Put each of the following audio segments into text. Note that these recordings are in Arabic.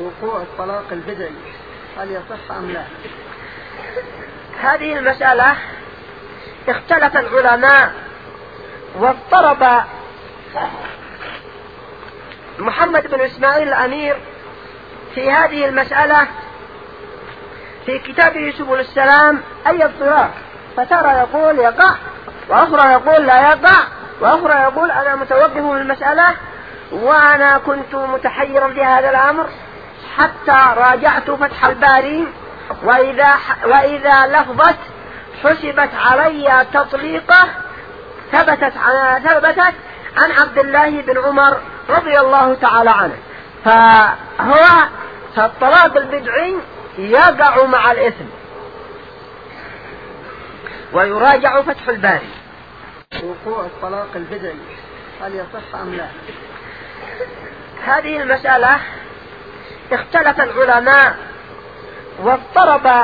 وقوع الطلاق البدعي هل يصح أم لا؟ هذه المسألة اختلف العلماء، واضطرب محمد بن إسماعيل الأمير في هذه المسألة في كتابه سبل السلام أي اضطراب، فترى يقول يقع، وأخرى يقول لا يقع، وأخرى يقول أنا متوقف في المسألة وأنا كنت متحيرا في هذا الأمر حتى راجعت فتح الباري، وإذا لفظت حسبت علي تطليقه ثبتت عن عبد الله بن عمر رضي الله تعالى عنه، فهو الطلاق البدعي يقع مع الإثم ويراجع فتح الباري. وقوع الطلاق البدعي هل يصح أم لا؟ هذه المسألة اختلف العلماء، واضطرب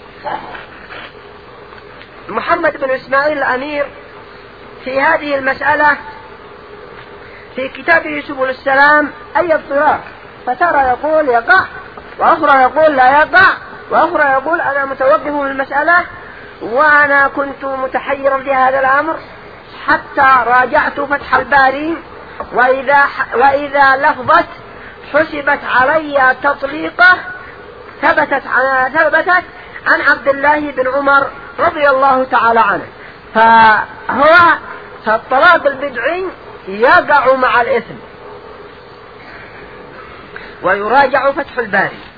محمد بن إسماعيل الأمير في هذه المسألة في كتابه سبل السلام أي اضطراب، فترى يقول يقع، وأخرى يقول لا يقع، وأخرى يقول أنا متوقف في المسألة وأنا كنت متحيرا في هذا الأمر حتى راجعت فتح الباري، وإذا لفظت حسبت علي تطليقه ثبتت عن عبد الله بن عمر رضي الله تعالى عنه، فهو الطلاق البدعي يقع مع الإثم ويراجع فتح الباري.